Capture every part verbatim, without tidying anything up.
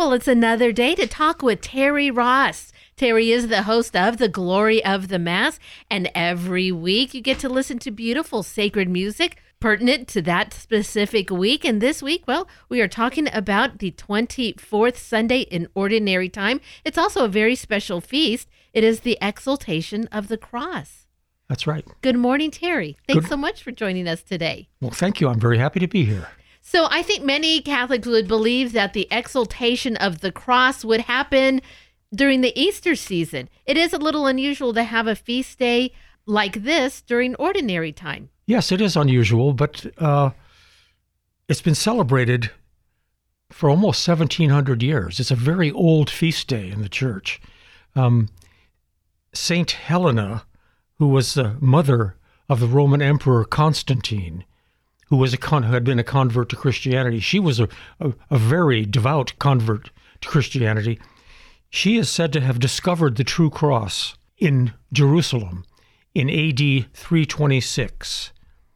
Well, it's another day to talk with Terry Ross. Terry is the host of The Glory of the Mass, and every week you get to listen to beautiful sacred music pertinent to that specific week. And this week, well, we are talking about the twenty-fourth Sunday in Ordinary Time. It's also a very special feast. It is the Exaltation of the Cross. That's right. Good morning, Terry. Thanks Good. so much for joining us today. Well, thank you. I'm very happy to be here. So I think many Catholics would believe that the Exaltation of the Cross would happen during the Easter season. It is a little unusual to have a feast day like this during Ordinary Time. Yes, it is unusual, but uh, it's been celebrated for almost seventeen hundred years. It's a very old feast day in the Church. Um, Saint Helena, who was the mother of the Roman Emperor Constantine, who was a con- who had been a convert to Christianity, she was a, a, a very devout convert to Christianity. She is said to have discovered the true cross in Jerusalem in A D three twenty-six.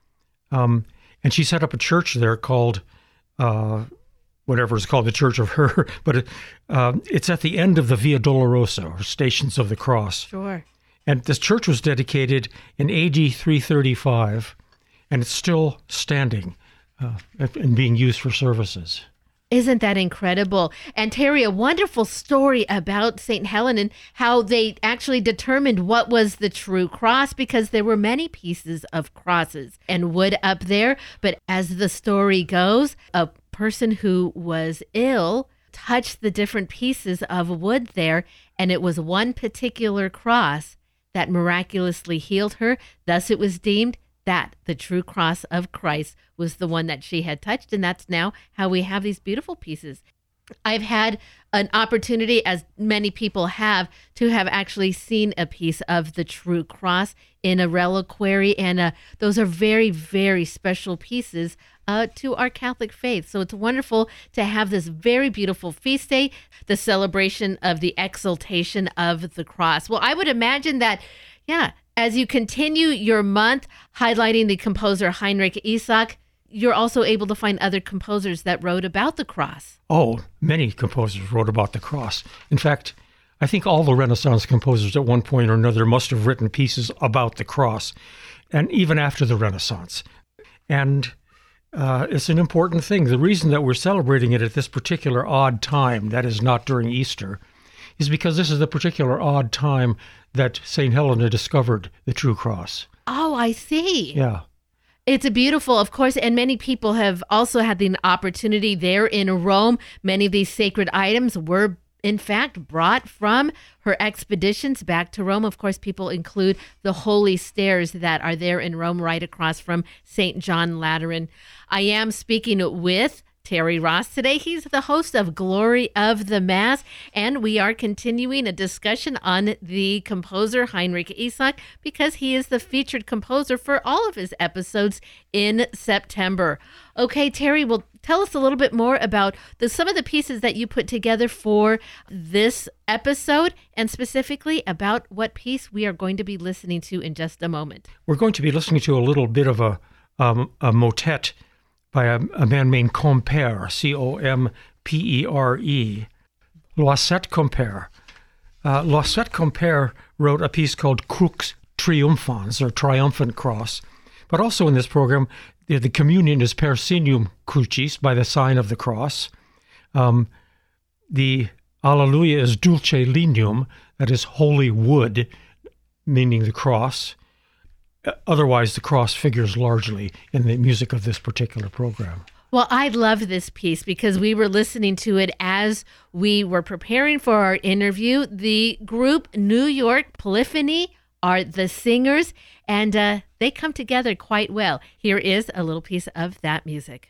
Um, and she set up a church there called, uh, whatever it's called, the Church of Her, but it, uh, it's at the end of the Via Dolorosa, or Stations of the Cross. Sure. And this church was dedicated in A D three thirty-five, and it's still standing uh, and being used for services. Isn't that incredible? And Terry, a wonderful story about Saint Helen and how they actually determined what was the true cross, because there were many pieces of crosses and wood up there. But as the story goes, a person who was ill touched the different pieces of wood there, and it was one particular cross that miraculously healed her. Thus it was deemed that the true cross of Christ was the one that she had touched, and that's now how we have these beautiful pieces. I've had an opportunity, as many people have, to have actually seen a piece of the true cross in a reliquary, and uh, those are very, very special pieces uh, to our Catholic faith. So it's wonderful to have this very beautiful feast day, the celebration of the Exaltation of the Cross. Well, I would imagine that, yeah, as you continue your month highlighting the composer Heinrich Isaac, you're also able to find other composers that wrote about the cross. Oh, many composers wrote about the cross. In fact, I think all the Renaissance composers at one point or another must have written pieces about the cross, and even after the Renaissance. And uh, it's an important thing. The reason that we're celebrating it at this particular odd time, that is not during Easter, is because this is the particular odd time that Saint Helena discovered the true cross. Oh, I see. Yeah. It's a beautiful, of course, and many people have also had the opportunity there in Rome. Many of these sacred items were, in fact, brought from her expeditions back to Rome. Of course, people include the holy stairs that are there in Rome right across from Saint John Lateran. I am speaking with Terry Ross today. He's the host of Glory of the Mass, and we are continuing a discussion on the composer Heinrich Isaac because he is the featured composer for all of his episodes in September. Okay, Terry, well, tell us a little bit more about the, some of the pieces that you put together for this episode, and specifically about what piece we are going to be listening to in just a moment. We're going to be listening to a little bit of a, um, a motet by a, a man named Compère, C O M P E R E, Loisette Compère. Uh, Loisette Compère wrote a piece called Crux Triumphans, or Triumphant Cross. But also in this program, the, the communion is Per Signum Crucis, by the sign of the cross. Um, the Alleluia is Dulce Lignum, that is holy wood, meaning the cross. Otherwise, the cross figures largely in the music of this particular program. Well, I love this piece because we were listening to it as we were preparing for our interview. The group New York Polyphony are the singers, and uh, they come together quite well. Here is a little piece of that music.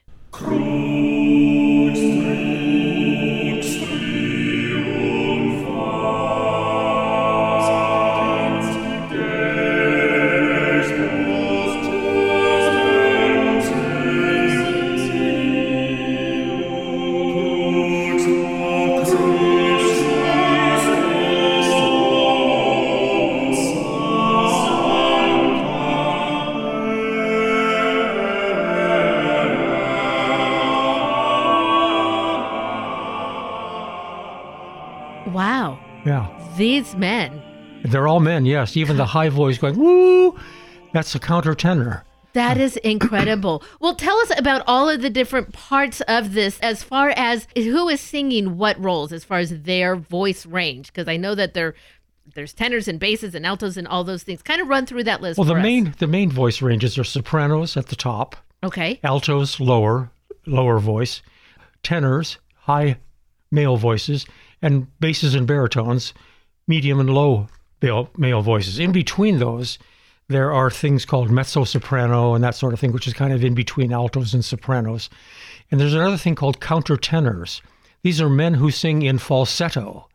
Wow. Yeah. These men. They're all men, yes. Even the high voice going, woo, that's a countertenor. That is incredible. Well, tell us about all of the different parts of this as far as who is singing what roles as far as their voice range, because I know that there there's tenors and basses and altos and all those things. Kind of run through that list Well, for the us. main the main voice ranges are sopranos at the top, Okay. altos lower, lower voice, tenors, high male voices, and basses and baritones, medium and low male, male voices. In between those, there are things called mezzo-soprano and that sort of thing, which is kind of in between altos and sopranos. And there's another thing called countertenors. These are men who sing in falsetto.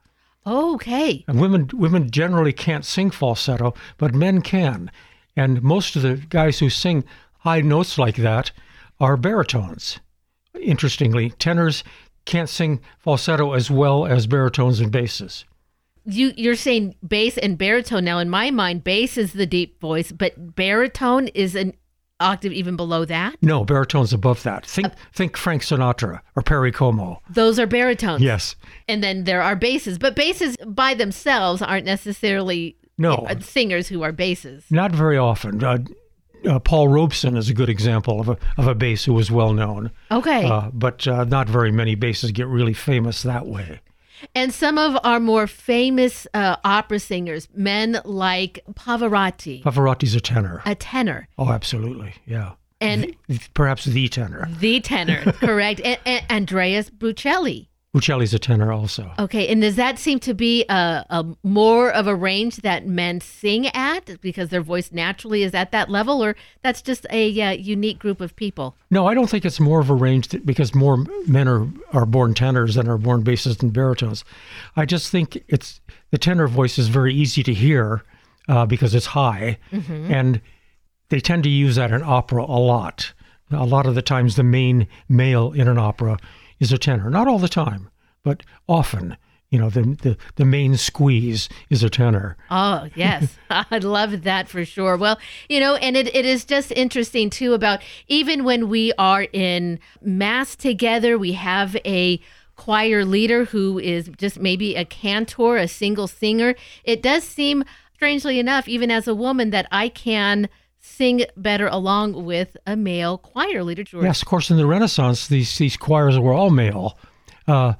Okay. And women women generally can't sing falsetto, but men can. And most of the guys who sing high notes like that are baritones. Interestingly, tenors can't sing falsetto as well as baritones and basses. You, you're saying bass and baritone. Now, in my mind, bass is the deep voice, but baritone is an octave even below that? No, baritone's above that. Think uh, think Frank Sinatra or Perry Como. Those are baritones. Yes. And then there are basses. But basses by themselves aren't necessarily no. singers who are basses. Not very often. Uh, uh, Paul Robeson is a good example of a, of a bass who was well known. Okay. Uh, but uh, not very many basses get really famous that way. And some of our more famous uh, opera singers, men like Pavarotti. Pavarotti's a tenor. A tenor. Oh, absolutely. Yeah. And the, perhaps the tenor. The tenor, correct. And, and Andreas Bocelli. Bocelli's a tenor also. Okay. And does that seem to be a, a more of a range that men sing at because their voice naturally is at that level, or that's just a uh, unique group of people? No, I don't think it's more of a range that, because more men are, are born tenors than are born basses and baritones. I just think it's the tenor voice is very easy to hear uh, because it's high, mm-hmm. and they tend to use that in opera a lot. A lot of the times the main male in an opera is a tenor. Not all the time, but often. You know, the, the, the main squeeze is a tenor. Oh, yes. I love that for sure. Well, you know, and it, it is just interesting, too, about even when we are in mass together, we have a choir leader who is just maybe a cantor, a single singer. It does seem, strangely enough, even as a woman, that I can sing better along with a male choir leader, George. Yes, of course, in the Renaissance, these these choirs were all male. Uh,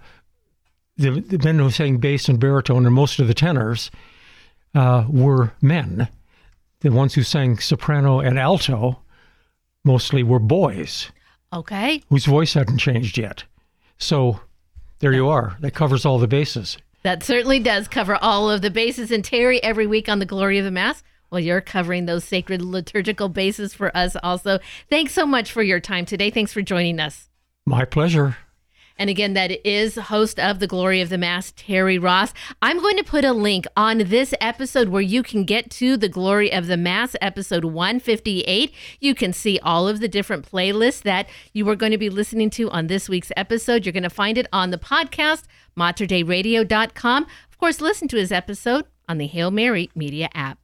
the, the men who sang bass and baritone and most of the tenors uh, were men. The ones who sang soprano and alto mostly were boys. Okay. Whose voice hadn't changed yet. So there you are. That covers all the bases. That certainly does cover all of the bases. And Terry, every week on the Glory of the Mass, well, you're covering those sacred liturgical bases for us also. Thanks so much for your time today. Thanks for joining us. My pleasure. And again, that is host of the Glory of the Mass, Terry Ross. I'm going to put a link on this episode where you can get to the Glory of the Mass, episode one fifty-eight. You can see all of the different playlists that you are going to be listening to on this week's episode. You're going to find it on the podcast, mater dei radio dot com. Of course, listen to his episode on the Hail Mary Media app.